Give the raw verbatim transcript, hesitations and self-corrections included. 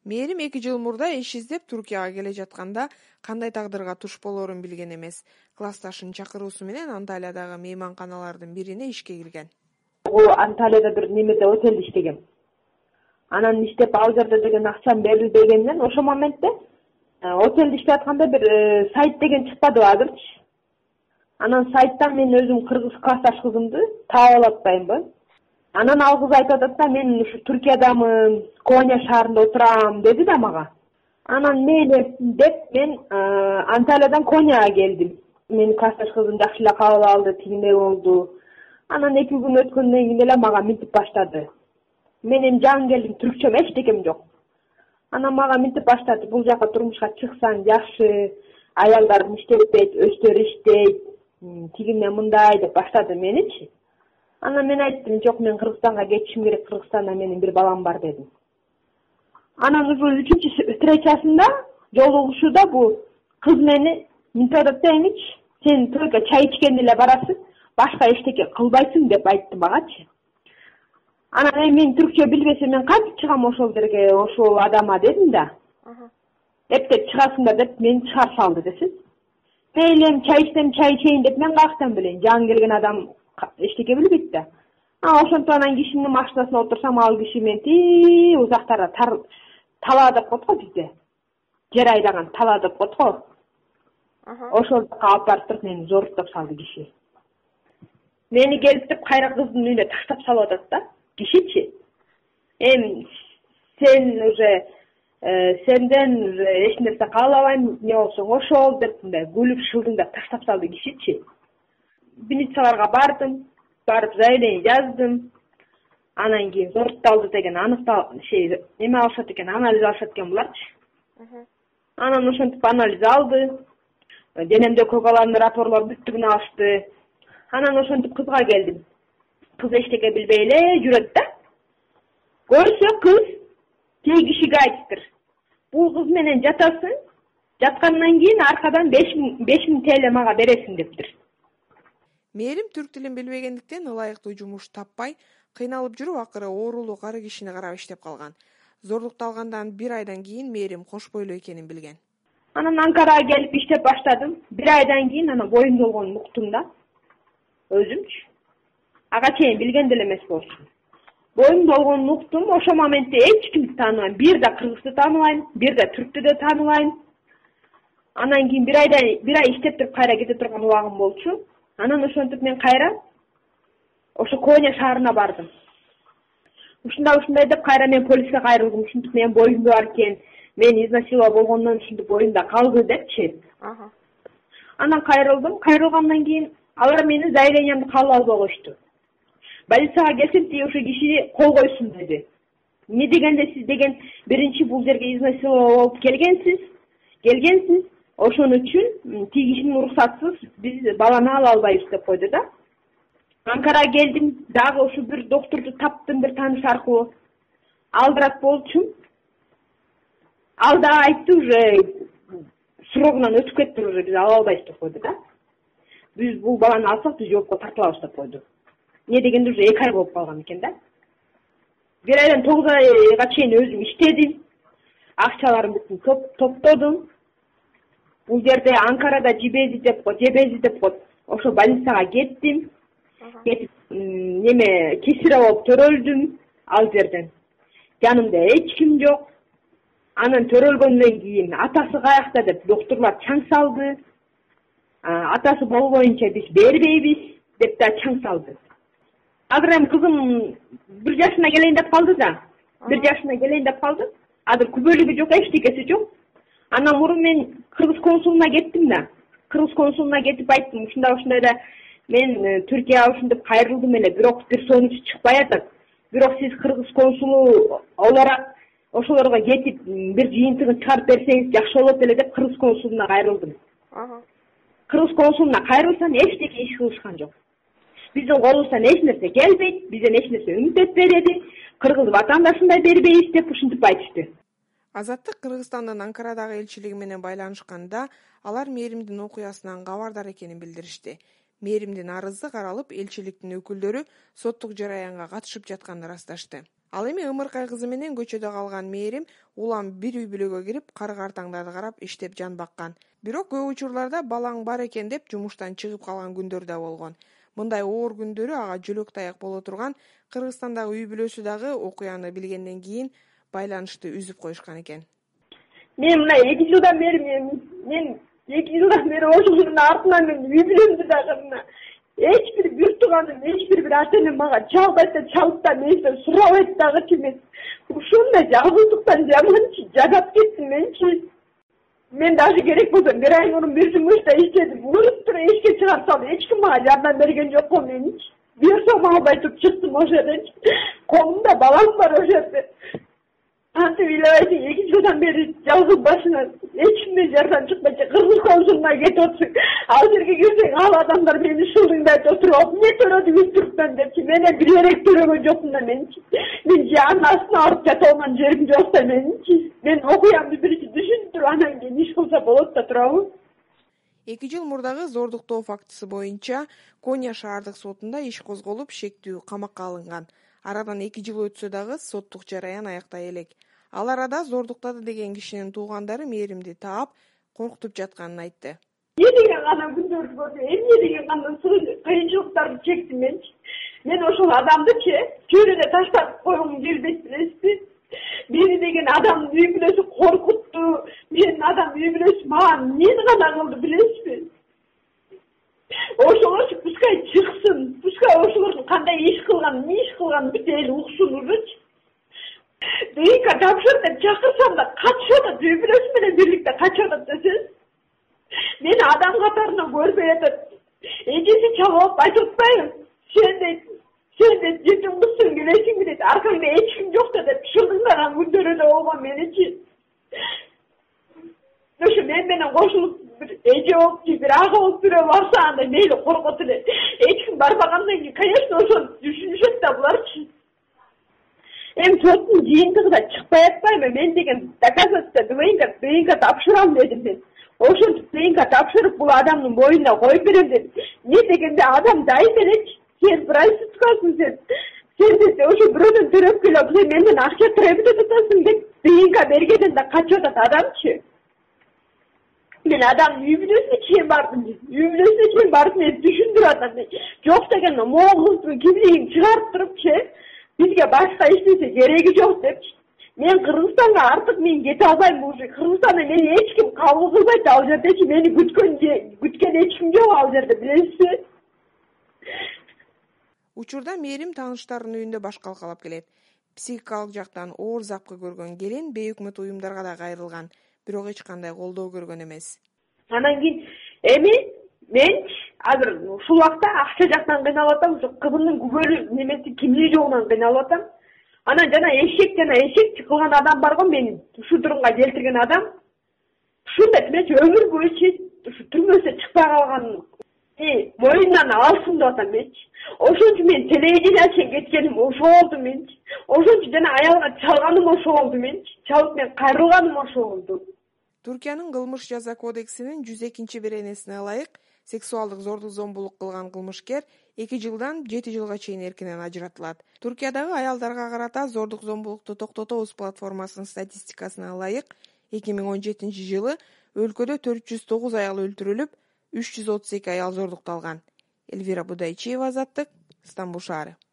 Мээрим эки жыл мурда иш издеп Туркияга келе жатканда кандай тагдырга туш болоорун билген эмес. Классташынын чакыруусу менен Анталиядагы мейманканалардын бирине ишке кирген. Анталияда бир немеде отелде иштегем. Анан иштеп ал жерде деген акчам берилбегенден ошол моментте отелде иштеп атканда бир сайт деген чыкпадыбы азырчы. Анан сайттан мен өзүм кыргыз классташ кызымды таап алып атпаймынбы. Анан ал кыз айтып атат да, мен ушу Түркиядамын, Коня шаарында отурам деди да мага. Анан мейли деп мен Анталиядан Коняга келдим. Мен классташ кызым жакшы эле кабыл алды, тигиндей болду. Анан эки күн өткөндөн кийин эле мага минтип баштады. Мен эми жаңы келдим, түркчөм эчтекем жок. Анан мага минтип баштады, бул жака турмушка чыксаң жакшы, аялдар иштетпейт, өздөрү иштейт, тигине мындай деп баштады меничи. Анан мен айттым, жок, мен Кыргызстанга кетишим керек, Кыргызстанда менин бир балам бар дедим. Анан уже үчүнчү встречасында жолугушууда бул кыз мени минтип атат да, эмичи, сен только чай ичкенде эле барасың, башка эчтеке кылбайсың деп айтты магачы. Анан эми мен түркчө билбесем мен кантип чыгам ошол жерге, ошол адама дедим да. Эптеп чыгасыңдар деп мени чыгарып салды десиз. Мейли эми чай ичсем чай ичейин деп мен каяктан билейин, жаңы келген адам эчтеке билбейт да. А ошентип анан кишинин машинасына отурсам, ал киши мен ти узактара тала деп коет го бизде. Жер айдаган тала деп коет го. Ошол жака алып барып туруп мени зоруктоп салды киши. Мени келип кайра кыздын үйүнө таштап салып атат да, кишичи. Эми сен уже сенден эч нерсе каалабайм, эмне болсоң ошол деп мындай күлүп шылдыңдап таштап салды кишичи. Милицияларга бардым, барып заявление жаздым. Анан кийин зорукталды деген аныктал, şey, эме алышат экен, анализ алышат экен буларчы. Анан ошентип анализ алды. Денемде көгаланды, рапорлор бүттүгүн алышты. Анан ошентип кызга келдим. Кыз эчтеке билбей эле жүрөт да. Көрсө кыз тей кишиге айтыптыр. Бул кыз менен жатасың, жаткандан кийин аркадан беш миң тел мага бересиң дептир. Мээрим түрк тилин билбегендиктен ылайыктуу жумуш таппай, кыйналып жүрүп акыры оорулуу кары кишини карап иштеп калган. Зордукталгандан бир айдан кийин Мээрим кош бойлуу экенин билген. Анан Анкарага келип иштеп баштадым. Бир айдан кийин анан боюм долгонун уктум да. Өзүмчү. Ага чейин билген деле эмес болчу. Боюм долгонун уктум, ошол моментте эч кимди тааныбайм. Бир да кыргызды тааныбайм, бир да түрктү да тааныбайм. Анан кийин бир айда бир ай иштеп туруп кайра кете турган убагым болчу. Анан ошентип мен кайра ошо Коня шаарына бардым. Ушундай ушундай деп кайра мен полиске кайрылдым. Ушинтип мен боюмда бар экен, мен изнасилова болгондон ушинтип боюмда калды депчи. Анан кайрылдым. Кайрылгандан кийин алар менин заявлениямды кабыл албай коюшту. Больницага келсем, ти ошо киши кол койсун деди. Эмне дегенде сиз деген биринчи бул жерге изнасилова болуп келгенсиз, келгенсиз. Ошон үчүн тиги кишинин уруксатсыз биз баланы ала албайбыз деп койду да. Анкарага келдим, дагы ушу бир доктурду таптым бир тааныш аркылуу. Алдырат болчу. Ал да айтты, уже срогунан өтүп кетти, уже биз ала албайбыз деп койду да. Биз бул баланы алсак, биз жоопко тартылабыз деп койду. Эмне дегенде уже эки ай болуп калган экен да. Бир айдан тогуз айга чейин өзүм иштедим. Акчаларымды топтодум. Бул жерде Анкарада Жебези деп коет, Жебези деп коет. Ошо больницага кеттим. Кетип, неме, кесире болуп төрөлдүм ал жерден. Жанымда эч ким жок. Анан төрөлгөндөн кийин атасы каякта деп докторлор чаң салды. Атасы болбоюнча биз бербейбиз деп да чаң салды. Азыр эми кызым бир жашына келейин деп калды да. Бир жашына келейин деп калды. Азыр күбөлүгү жок, эчтекеси жок. Анан мурун мен Кыргыз консулуна кеттим да. Кыргыз консулуна кетип айттым, ушундай ушундай да мен Түркияга ушинтип кайрылдым эле, бирок бир сонучу чыкпай атат. Бирок сиз Кыргыз консулу olarak ошолорго кетип бир жыйынтыгын чыгарып берсеңиз жакшы болот эле деп Кыргыз консулуна кайрылдым. Кыргыз консулуна кайрылсам эчтеке иш кылышкан жок. Биздин колубуздан эч нерсе келбейт, бизден эч нерсе үмүт этпейт, кыргыз ватандашын да бербейбиз деп ушинтип айтышты. Азаттык Кыргызстандын Анкарадагы элчилиги менен байланышканда алар Мээримдин окуясынан кабардар экенин билдиришти. Мээримдин арызы каралып, элчиликтин өкүлдөрү соттук жараянга катышып жатканын ырасташты. Ал эми ымыркай кызы менен көчөдө калган Мээрим улам бир үй бүлөгө кирип кары картаңдарды карап иштеп жан баккан. Бирок көп учурларда балаң бар экен деп жумуштан чыгып калган күндөр да болгон. Мындай оор күндөрү ага жөлөк таяк боло турган Кыргызстандагы үй бүлөсү дагы окуяны билгенден кийин байланышты үзүп коюшкан экен. Мен мына эки жылдан бери мен мен эки жылдан бери ошонун артынан мен үй бүлөмдү дагы мына эч бир бир тууганым, эч бир бир ата энем мага чалбайт да чалып да менден сурабайт дагычы. Мен ушундай жалгыздыктан жаманчы жадап кеттим менчи. Мен даже керек болсо бир ай мурун бир жумушта иштедим. Уруп туруп эшикке чыгарсам эч ким мага жардам берген жок го менчи. Бир сом албай туруп чыктым ошол жерден. Колумда балам бар ошол жерде. Антип илебайсың, эки жылдан бери жалгыз башына эч кимден жардам чыкпайчы. Кыргыз консулуна кетип отурсуң. Ал жерге кирсең ал адамдар мени шылдыңдайт отуруп, эмне төрөдүң үстүрүктөн депчи. Менен бир эрек төрөгөн жокмун да менчи. Мен жанын астына барып жата алман жерим жок да менчи. Мен окуямды биринчи түшүндүрүп анан кийин иш кылса болот да турабы. эки жыл мурдагы зордуктоо фактысы боюнча Коня шаардык сотунда иш козголуп, шектүү камакка алынган. Арадан эки жыл өтсө дагы соттук жараян аяктай элек. Ал арада зордуктады деген кишинин туугандары Мээримди таап, коркутуп жатканын айтты. Эмне деген гана күндөрдү көрдүм, эмне деген гана кыйынчылыктарды чектим менчи. Мен ошол адамдычы чөйрөдө таштап койгум келбейт билесизби? Мени деген адамдын үй бүлөсү коркутту. Менин адам үй бүлөсү мага эмнени гана кылды билесизби? Ошолорчу пускай чыксын, пускай ошолордун кандай иш кылганын, эмне иш кылганын бүт эл уксун ужучу. ДНК тапшыр деп чакырсам да качып атат, үй бүлөсү менен бирликте качып атат десеңиз. Мени адам катарынан көрбөй атат. Эжеси чалып айтып атпайбы? Сен дейт, сен дейт жетим кызсың билесиңби дейт, аркаңда эч ким жок да деп шылдыңдаган күндөрү да болгон меничи. Ошо мен менен кошулуп бир эже болуп, бир ага болуп бирөө барса анда мейли коркот эле. Эч ким барбагандан кийин, конечно, ошону түшүнүшөт да буларчы. Эми соттун жыйынтыгы да чыкпай атпайбы? Мен деген доказательство ДНК ДНК тапшырам дедим мен. Ошентип ДНК тапшырып бул адамдын боюна коюп берем дедим. Не дегенде адам дайым элечи. Сен проституткасың сен. Сен десе ошо бирөөдөн төрөп келип, сен менден акча төрөп атасың деп ДНК бергенден да качып атат адамчы. Мен адамдын үй бүлөсүнө чейин бардым. Үй бүлөсүнө чейин барып мен түшүндүрүп атам. Жок деген могул кыздын кимлигин чыгарып турупчу бизге башка иштесе кереги жок депчи. Мен Кыргызстанга артык мен кете албайм уже. Кыргызстанда мени эч ким кабыл кылбайт ал жердечи. Мени күткөн күткөн эч ким жок ал жерде, билесизби? Учурда Мээрим тааныштарынын үйүндө баш калкалап келет. Психикалык жактан оор запкы көргөн келин бейөкмөт уюмдарга да кайрылган, бирок эч кандай колдоо көргөн эмес. Анан кийин эми мен азыр ушул убакта акча жактан кыйналып атам, ошо кызымдын күбөлү немеси кимлиги жогунан кыйналып атам. Анан жана эшек жана эшек кылган адам бар го, мени ушул турумга келтирген адам. Ушундай эмес өмүр бою ушу түрмөсүнөн чыкпай калган моюндан алсын деп атам менчи. Ошончу мен телевидение чейин кеткеним ошо болду менчи. Ошончу жана аялга чалганым ошо болду менчи. Чалып мен кайрылганым ошо болду. Түркиянын кылмыш жаза кодексинин жүз экинчи беренесине ылайык сексуалдык зордук зомбулук кылган кылмышкер эки жылдан жети жылга чейин эркинен ажыратылат. Түркиядагы аялдарга карата зордук зомбулукту токтотобуз платформасынын статистикасына ылайык эки миң он жетинчи жылы өлкөдө төрт жүз тогуз аял өлтүрүлүп, үч жүз отуз эки аял зордукталган. Эльвира Будайчиева, Азаттык, Стамбул шаары.